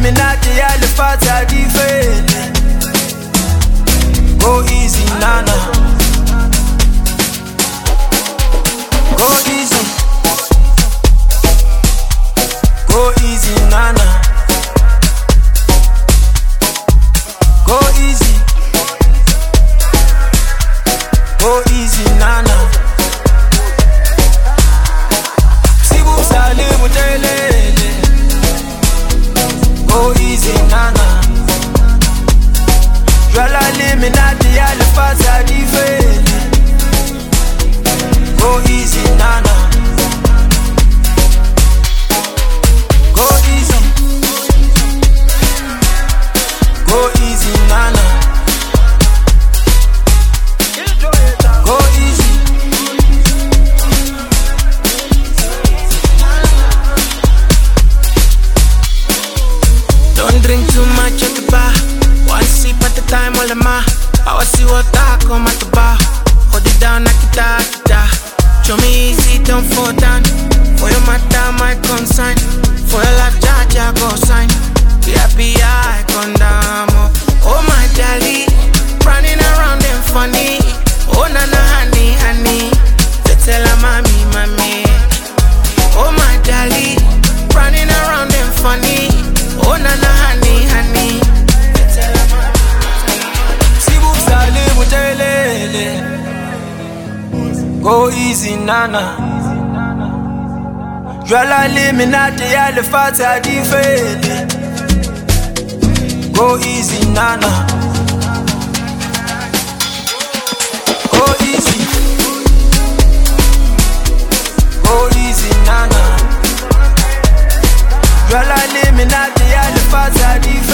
eliminati alle fatta di fede. Go easy, nana. Go easy. Go easy, nana. Go easy. Go easy, nana. Sibu salimu telele. Go easy, nana. Jwala eliminati alle fatta di fede. Go easy, nana. Go easy. Go easy, nana. Go easy. Don't drink too much at the bar. One sip at the time, all the ma. I was see what I come at the bar. Hold it down, knock it out, show me easy, don't fall down. For your matter, my consign. For your life, Jaja, go sign. I condemn. Oh my jolly, running around them funny. Oh nana, honey, honey. They tell her, mommy, mommy. Oh my jolly, running around them funny. Oh nana, honey, honey. They tell her, mommy. Sibu salimu telele. Go easy, nana. Jwala eliminati alle fatta di fede. Go easy, nana. Go easy. Go easy, nana. Jwala eliminati alle fatta di fede.